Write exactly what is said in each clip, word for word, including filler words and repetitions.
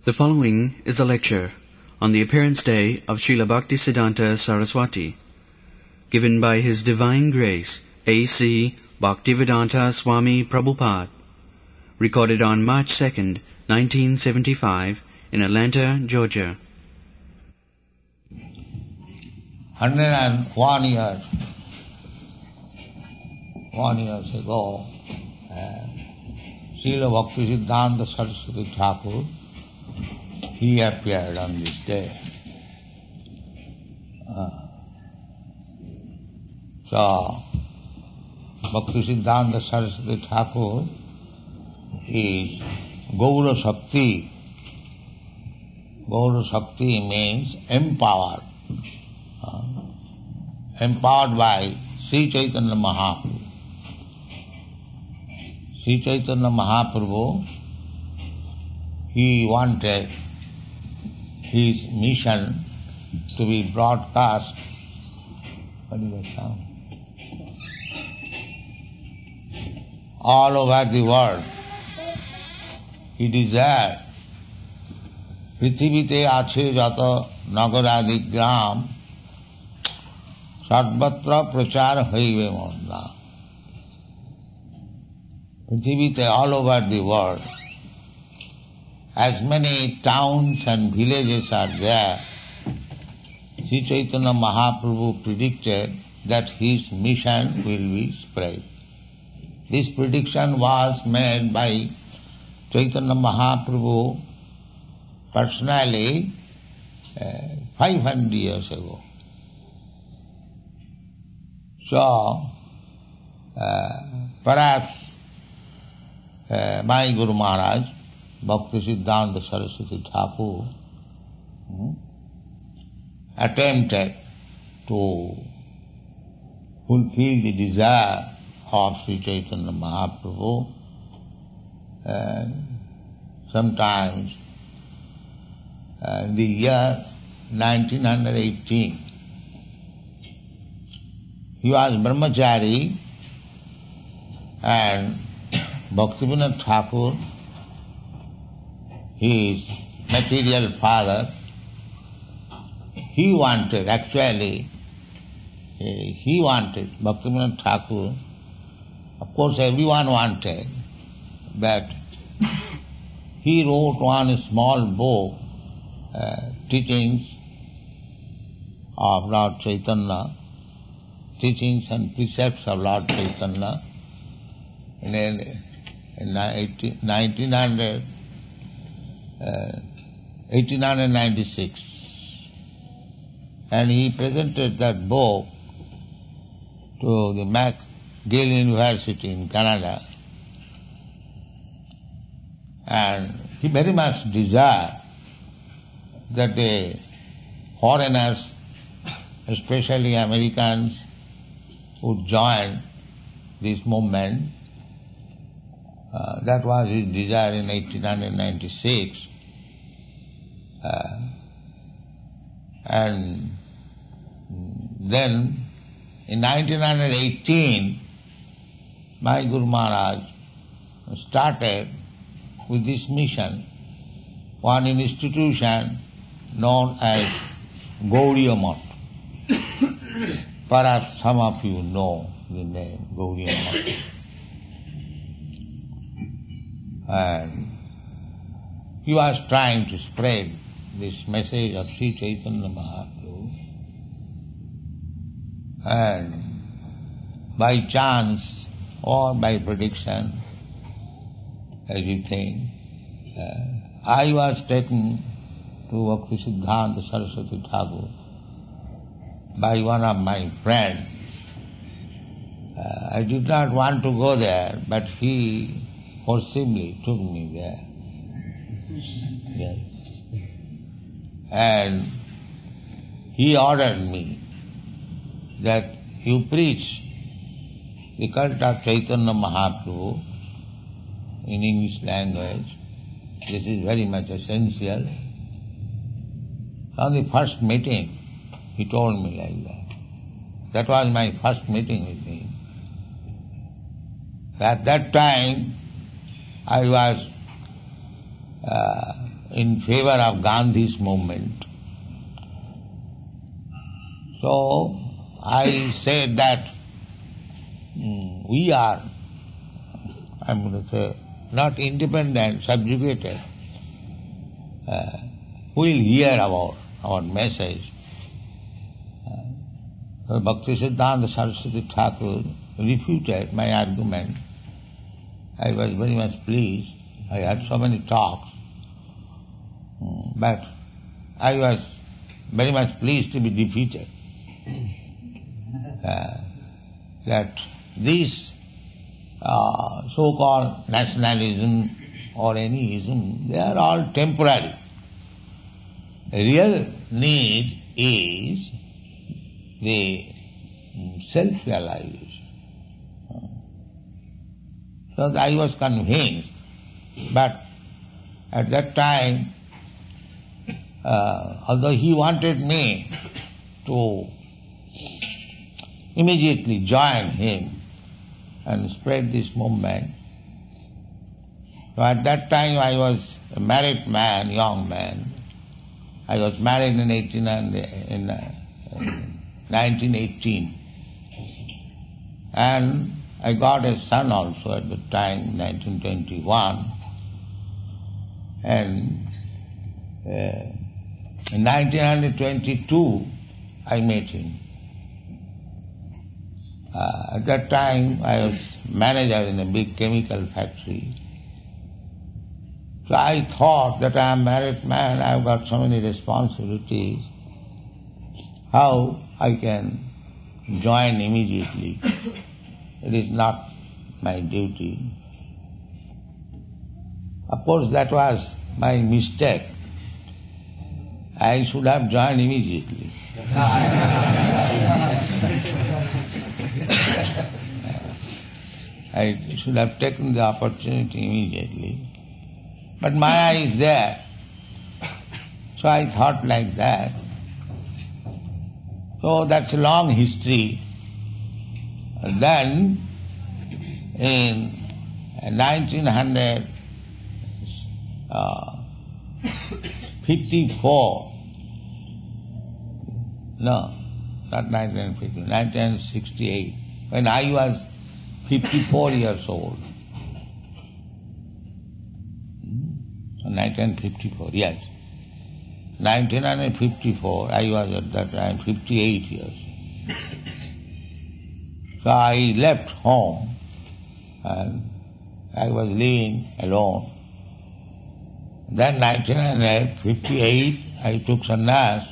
The following is a lecture on the appearance day of Srila Bhaktisiddhanta Saraswati, given by His Divine Grace A C Bhaktivedanta Swami Prabhupada, recorded on March second, nineteen seventy-five, in Atlanta, Georgia. one hundred one years, one years ago, uh, Srila Bhaktisiddhanta Saraswati Thakur, he appeared on this day. Uh, so, Bhaktisiddhanta Saraswati Thakur is Gaura Shakti. Gaura Shakti means empowered. Uh, empowered by Sri Chaitanya Mahaprabhu. Sri Chaitanya Mahaprabhu, he wanted his mission to be broadcast. What is the sound? All over the world. He desired Prithivite ache jata nagaradi gram sarvatra prachar haive morna. Prithivite, all over the world, as many towns and villages are there, Sri Chaitanya Mahaprabhu predicted that his mission will be spread. This prediction was made by Chaitanya Mahaprabhu personally uh, five hundred years ago. So, uh, perhaps uh, my Guru Maharaj, Bhaktisiddhanta Saraswati Thakur, hmm, attempted to fulfill the desire of Sri Chaitanya Mahaprabhu. And sometimes uh, in the year nineteen eighteen, he was brahmachari and Bhaktivinoda Thakur, his material father, he wanted, actually, he wanted, Bhaktivinoda Thakur, of course everyone wanted, but he wrote one small book, uh, teachings of Lord Chaitanya, teachings and precepts of Lord Chaitanya, in, in nineteen ninety-six. And he presented that book to the McGill University in Canada. And he very much desired that the foreigners, especially Americans, would join this movement. Uh, that was his desire in eighteen ninety-six. Uh, and then in nineteen eighteen, my Guru Maharaj started with this mission, one institution known as Gauriya Math. Perhaps some of you know the name Gauriya Math. And he was trying to spread this message of Sri Chaitanya Mahaprabhu. And by chance or by prediction, as you think, uh, I was taken to Bhaktisiddhanta Saraswati Thakur by one of my friends. Uh, I did not want to go there, but he forcibly took me there. Yes. And he ordered me that you preach the cult of Chaitanya Mahaprabhu in English language. This is very much essential. On the first meeting, he told me like that. That was my first meeting with him. At that time, I was uh, in favor of Gandhi's movement. So I said that mm, we are, I'm going to say, not independent, subjugated. Uh, who will hear about our message? Uh, Bhakti Siddhanta Saraswati Thakur refuted my argument. I was very much pleased. I had so many talks. Mm, but I was very much pleased to be defeated. Uh, that this uh, so-called nationalism or any ism, they are all temporary. The real need is the self-realization. So I was convinced, but at that time, uh, although he wanted me to immediately join him and spread this movement, so at that time I was a married man, young man. I was married in eighteen in uh, nineteen eighteen, and I got a son also at the time, nineteen twenty-one, and uh, in nineteen twenty-two I met him. Uh, at that time I was manager in a big chemical factory. So I thought that I am a married man, I have got so many responsibilities, how I can join immediately. It is not my duty. Of course that was my mistake. I should have joined immediately. I should have taken the opportunity immediately. But Maya is there. So I thought like that. So that's a long history. Then, in nineteen fifty-four, no, not nineteen fifty, nineteen sixty-eight, when I was fifty-four years old. nineteen fifty-four, yes. nineteen fifty-four, I was at that time fifty-eight years. So I left home and I was living alone. Then nineteen fifty-eight, I took sannyas.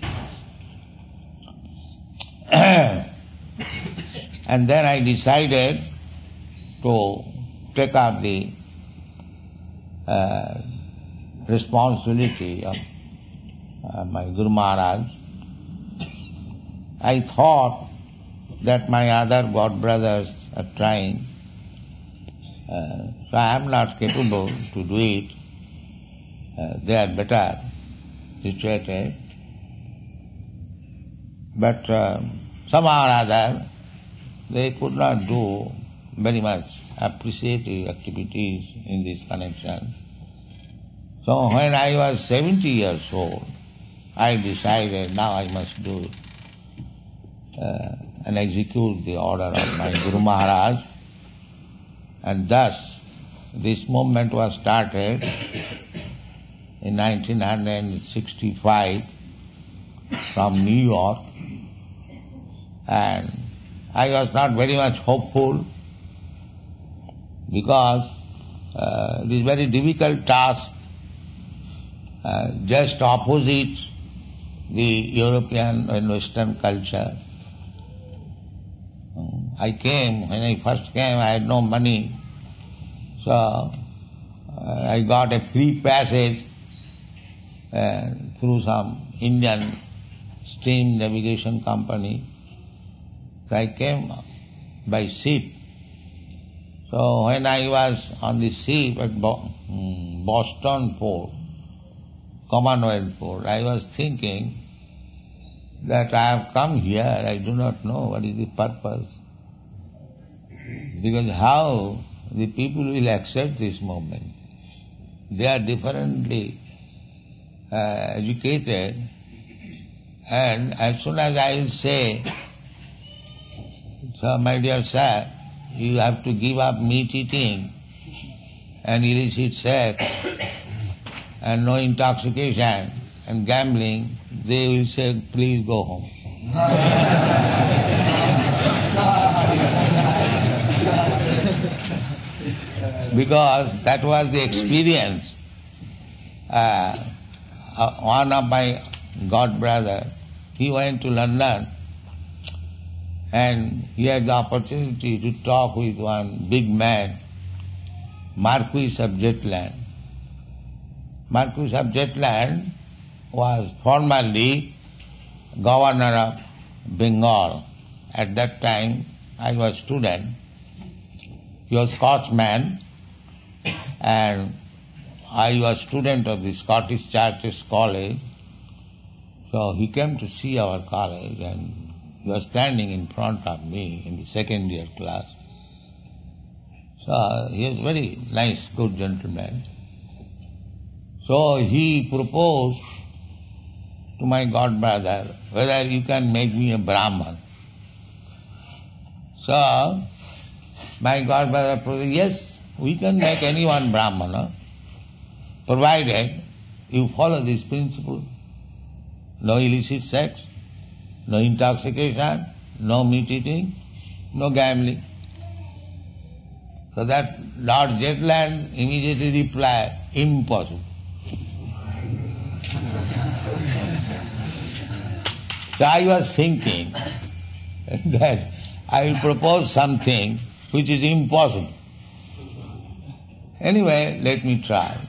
And then I decided to take up the uh, responsibility of uh, my Guru Maharaj. I thought that my other god brothers are trying, uh, so I am not capable to do it. Uh, they are better situated. But uh, somehow or other, they could not do very much appreciative activities in this connection. So when I was seventy years old, I decided now I must do uh, and execute the order of my Guru Maharaj. And thus, this movement was started in nineteen sixty-five from New York. And I was not very much hopeful because uh, it is very difficult task, uh, just opposite the European and Western culture. I came, when I first came, I had no money, so uh, I got a free passage uh, through some Indian steam navigation company. So I came by ship. So when I was on the ship at Boston port, Commonwealth port, I was thinking that I have come here, I do not know what is the purpose. Because how the people will accept this movement? They are differently uh, educated, and as soon as I will say, so my dear sir, you have to give up meat eating and illicit sex and no intoxication and gambling, they will say, please go home. Because that was the experience. Uh, uh, one of my god brother, he went to London and he had the opportunity to talk with one big man, Marquis of Jetland. Marquis of Jetland was formerly governor of Bengal. At that time, I was student. He was Scotsman, and I was student of the Scottish Churches College. So he came to see our college, and he was standing in front of me in the second year class. So he was a very nice, good gentleman. So he proposed to my godbrother whether you can make me a Brahman. So my godbrother proposed, yes, we can make anyone Brahmana, provided you follow this principle. No illicit sex, no intoxication, no meat eating, no gambling. So that Lord Jetland immediately replied, impossible. So I was thinking that I will propose something which is impossible. Anyway, let me try.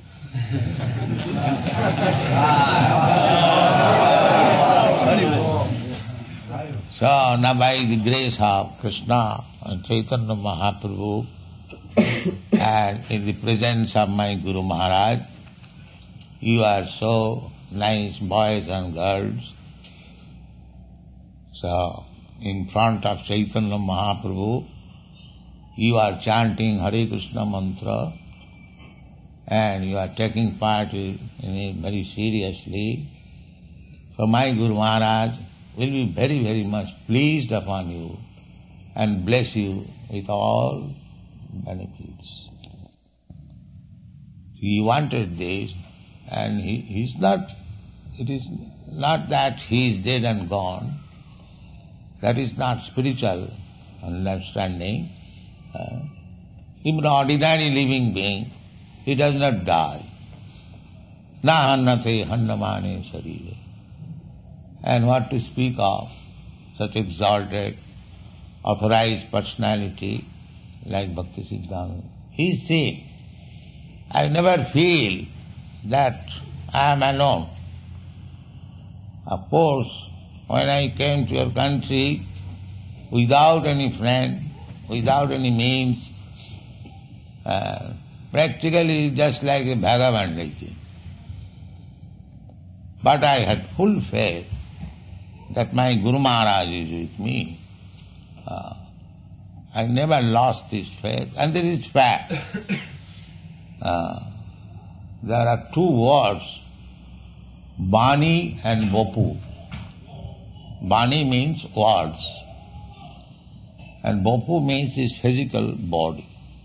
So now by the grace of Krishna and Chaitanya Mahaprabhu and in the presence of my Guru Maharaj, you are so nice boys and girls. So in front of Chaitanya Mahaprabhu, you are chanting Hare Krishna mantra and you are taking part in it very seriously. So my Guru Maharaj will be very, very much pleased upon you and bless you with all benefits. He wanted this, and he, he's not, it is not that he is dead and gone. That is not spiritual understanding. Uh, even an ordinary living being, he does not die. Na hannate hannamane sarire. And what to speak of such exalted, authorized personality like Bhakti Siddhanta. He said, I never feel that I am alone. Of course, when I came to your country without any friend, without any means, uh, practically just like a vagabond. But I had full faith that my Guru Maharaj is with me. Uh, I never lost this faith. And there is fact. Uh, there are two words, Bani and Bopu. Bani means words, and Bopu means his physical body.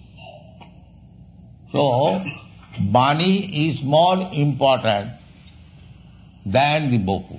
So, Bani is more important than the Bopu.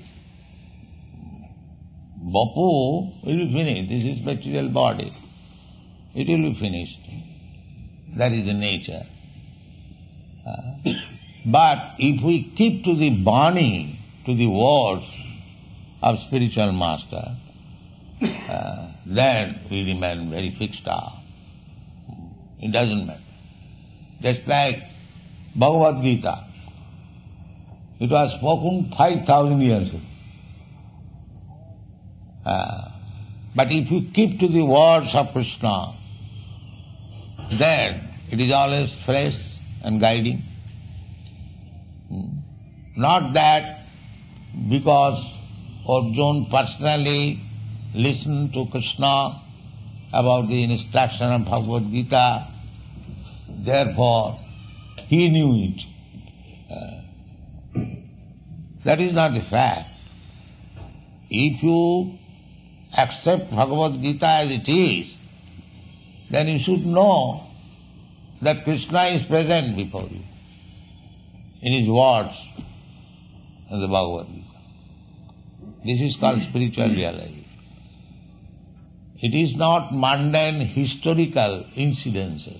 Bopu will be finished. This is material body. It will be finished. That is the nature. Uh, but if we keep to the Bani, to the words of spiritual master, uh, then we remain very fixed up. It doesn't matter. Just like Bhagavad Gita. It was spoken five thousand years ago. Uh, but if you keep to the words of Krishna, then it is always fresh and guiding. Not that because Arjuna personally listened to Krishna about the instruction of Bhagavad Gita, therefore he knew it. Uh, That is not the fact. If you accept Bhagavad Gita as it is, then you should know that Krishna is present before you in his words in the Bhagavad Gita. This is called spiritual realization. It is not mundane historical incidences.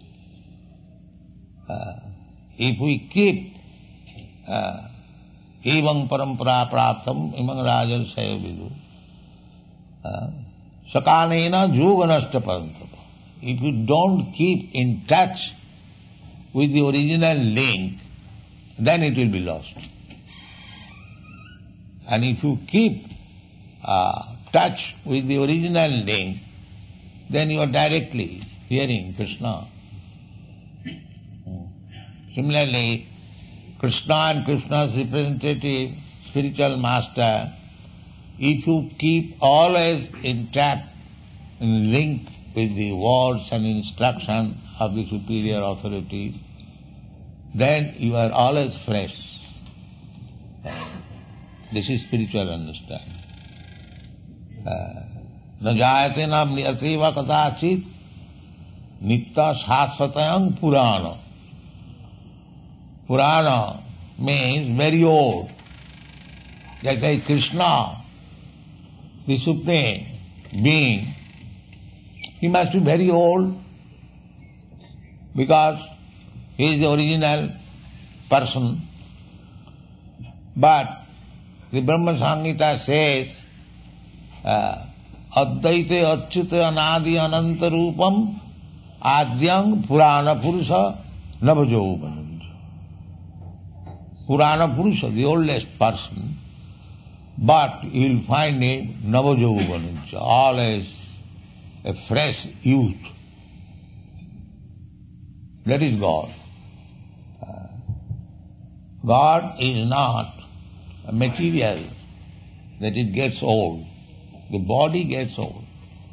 Uh, if we keep uh, evam parampara praptam imang rajar sayavidu sakanena juganashta parantapa. If you don't keep in touch with the original link, then it will be lost. And if you keep uh, touch with the original link, then you are directly hearing Krishna. Similarly, Krishna and Krishna's representative, spiritual master, if you keep always intact in link with the words and instruction of the superior authority, then you are always fresh. This is spiritual understanding. न जायते न म्रियते वा कदाचित नित्य शाश्वतयं पुराण. Purana means very old. Just like Krishna, the Supreme Being, he must be very old because he is the original person. But the Brahma Samhita says, Advaite Achyuta Anadi Ananta Rupam Adyang Purana Purusha Navajauvanam. Purana Purusha, the oldest person, but you will find him Navajauvanam, always a fresh youth. That is God. God is not a material that it gets old. The body gets old.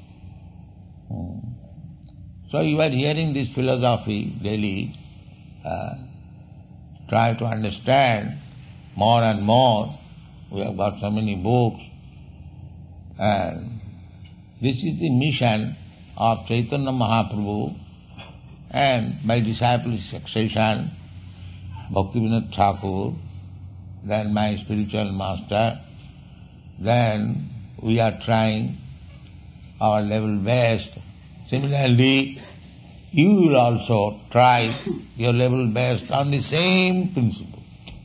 So you are hearing this philosophy daily. Uh, try to understand more and more. We have got so many books. And this is the mission of Chaitanya Mahaprabhu and my disciple succession, Bhaktivinoda Thakur, then my spiritual master. Then we are trying our level best. Similarly, you will also try your level best on the same principle.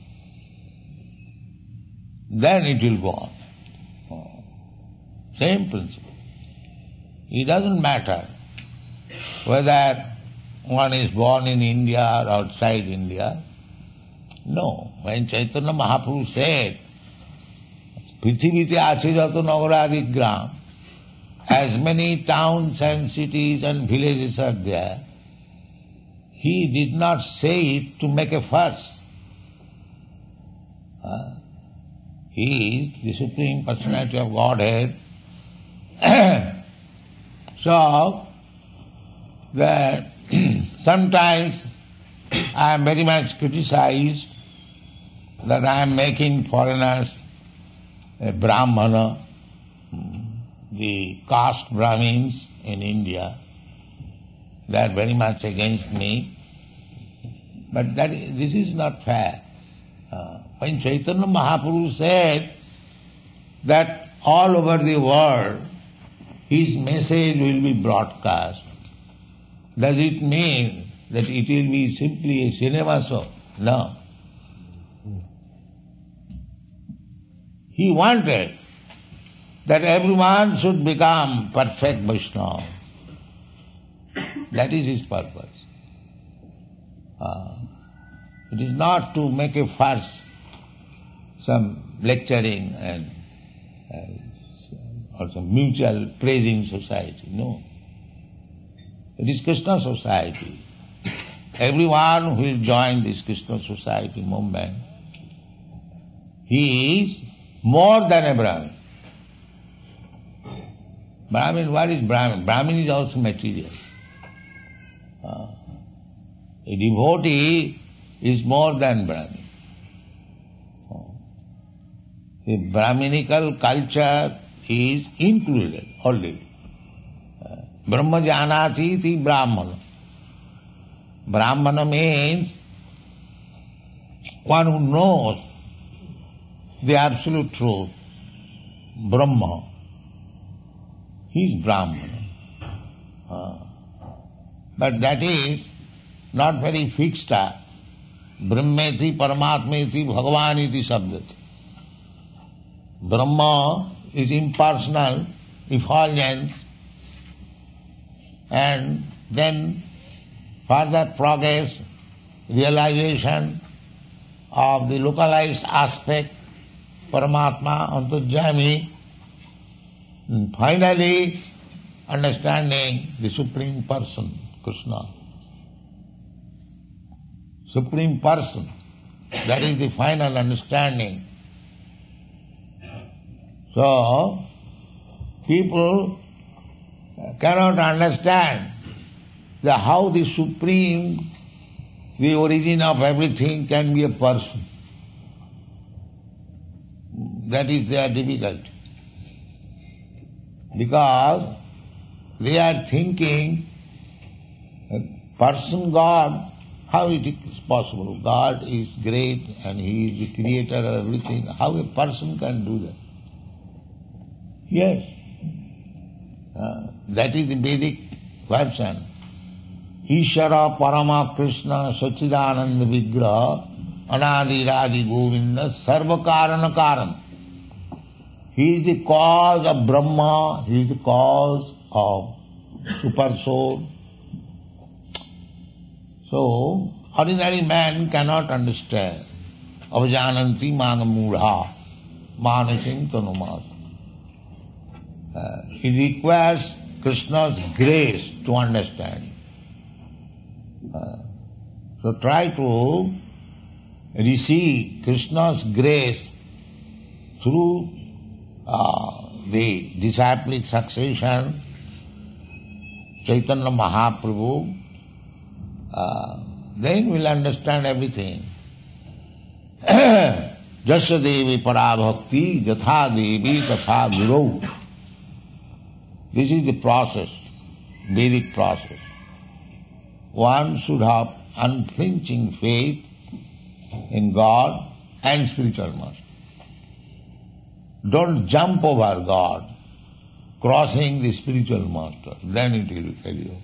Then it will go on. Same principle. It doesn't matter whether one is born in India or outside India. No. When Chaitanya Mahaprabhu said, Prithivite ache jato nagaradi gram, as many towns and cities and villages are there, he did not say it to make a fuss. Uh, he is the Supreme Personality of Godhead. So, that sometimes I am very much criticized that I am making foreigners a Brahmana, the caste Brahmins in India. They are very much against me. But that is, this is not fair. Uh, when Chaitanya Mahaprabhu said that all over the world his message will be broadcast, does it mean that it will be simply a cinema show? No. He wanted that everyone should become perfect Vaishnava. That is his purpose. Uh, it is not to make a fuss, some lecturing and uh, or some mutual praising society. No. It is Krishna society. Everyone who will join this Krishna society movement, he is more than a Brahmin. Brahmin, what is Brahmin? Brahmin is also material. Uh, a devotee is more than Brahmin. Uh, The Brahminical culture is included already. Brahma janati iti Brahmana. Brahmana means one who knows the absolute truth. Brahma. He is Brahmana. Uh, but that is not very fixed. Brahmeti, Paramatmeti, Bhagavaniti Sabdati. Brahma is impersonal, effulgence, and then further progress, realization of the localized aspect, Paramatma, Antarjami, and finally understanding the Supreme Person, Krishna. Supreme Person, that is the final understanding. So, people cannot understand the how the Supreme, the origin of everything, can be a person. That is their difficulty. Because they are thinking, person God, how it is possible? God is great and He is the creator of everything. How a person can do that? Yes. Uh, that is the Vedic version. Ishara Parama Krishna Sachidananda Vigraha Anadi Radi Govinda Sarva Karana Karan. He is the cause of Brahma, He is the cause of Super Soul. So, ordinary man cannot understand. Avajananti manamudha manasim tanumas. Uh, it requires Krishna's grace to understand. Uh, so try to receive Krishna's grace through uh, the disciplic succession, Chaitanya Mahaprabhu, uh, then we'll understand everything. Jasya Devi Parabhakti Jatha Devi Tatha Guru. This is the process, Vedic process. One should have unflinching faith in God and spiritual master. Don't jump over God, crossing the spiritual master. Then it will fail you.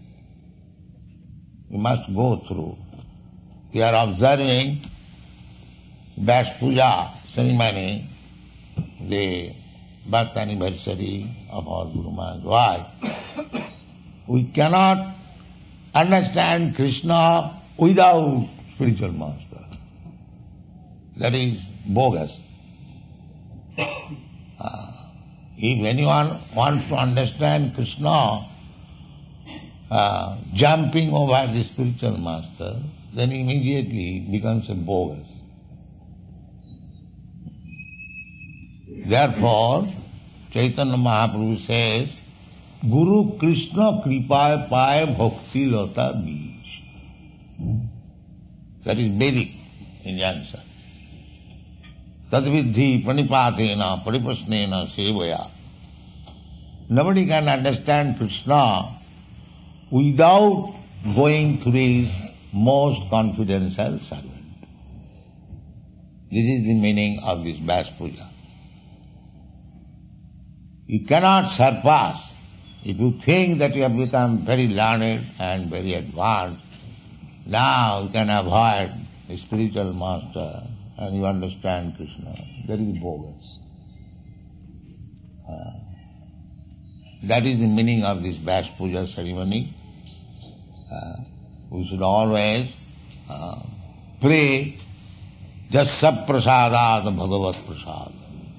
You must go through. We are observing Vyas Puja ceremony, the birth anniversary of our Guru Maharaj. Why? We cannot understand Krishna without spiritual master. That is bogus. Uh, if anyone wants to understand Krishna, uh, jumping over the spiritual master, then immediately it becomes a bogus. Therefore, Chaitanya Mahaprabhu says, Guru Krishna Kripa Paya Bhakti Lata Bij. That is Vedic in answer. Tadvidhi Pranipatena Paripasnena Sevaya. Nobody can understand Krishna without going through his most confidential servant. This is the meaning of this Vyas Puja. You cannot surpass. If you think that you have become very learned and very advanced, now you can avoid a spiritual master and you understand Krishna. That is bogus. Uh, that is the meaning of this Vyas Puja ceremony. Uh, we should always uh, pray Jasya Prasadat Bhagavat Prasad.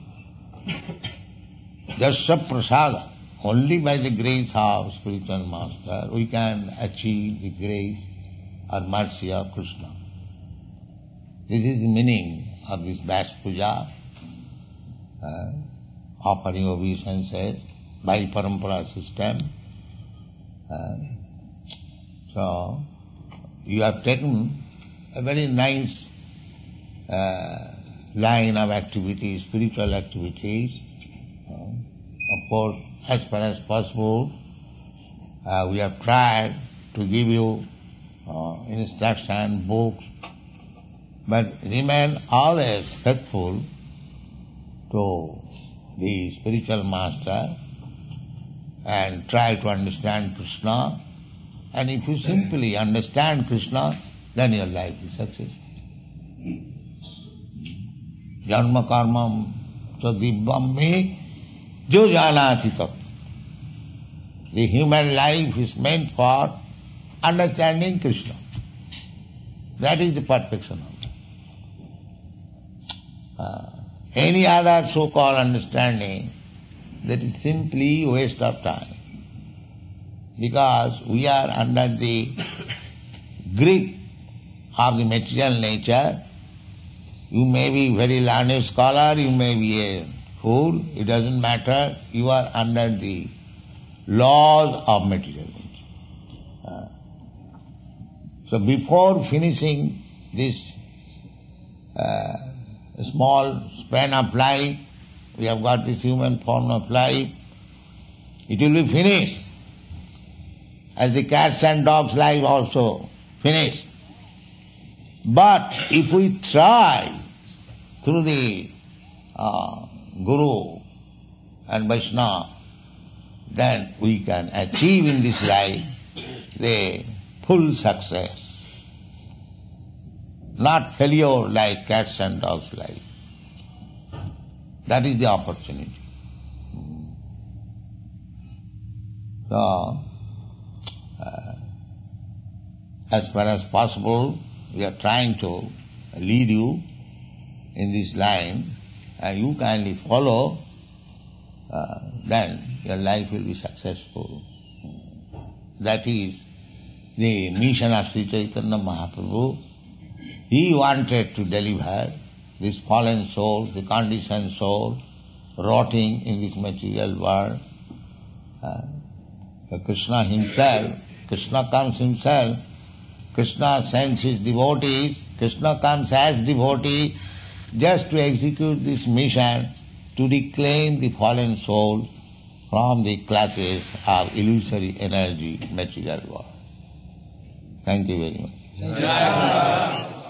Jasya Prasada. Only by the grace of spiritual master we can achieve the grace or mercy of Krishna. This is the meaning of this Vyas Puja, uh, offering obeisances by parampara system. Uh, so, you have taken a very nice uh, line of activities, spiritual activities. Uh, of course, as far as possible, uh, we have tried to give you uh, instruction, books, but remain always faithful to the spiritual master and try to understand Krishna. And if you simply understand Krishna, then your life is successful. Janma karmam sadibvam me jo janati tat. The human life is meant for understanding Krishna. That is the perfection of it. Uh, any other so-called understanding, that is simply waste of time. Because we are under the grip of the material nature. You may be very learned scholar, you may be a fool, it doesn't matter. You are under the laws of material nature. Uh, so before finishing this uh, small span of life, we have got this human form of life, it will be finished. As the cats and dogs' life also finished. But if we try through the uh, Guru and Vaishnava, then we can achieve in this life the full success. Not failure like cats and dogs' life. That is the opportunity. So, uh, as far as possible, we are trying to lead you in this line, and you kindly follow, uh, then your life will be successful. That is the mission of Sri Chaitanya Mahaprabhu. He wanted to deliver this fallen soul, the conditioned soul, rotting in this material world. Uh, Krishna himself, Krishna comes himself, Krishna sends his devotees, Krishna comes as devotee just to execute this mission, to reclaim the fallen soul from the clutches of illusory energy, material world. Thank you very much.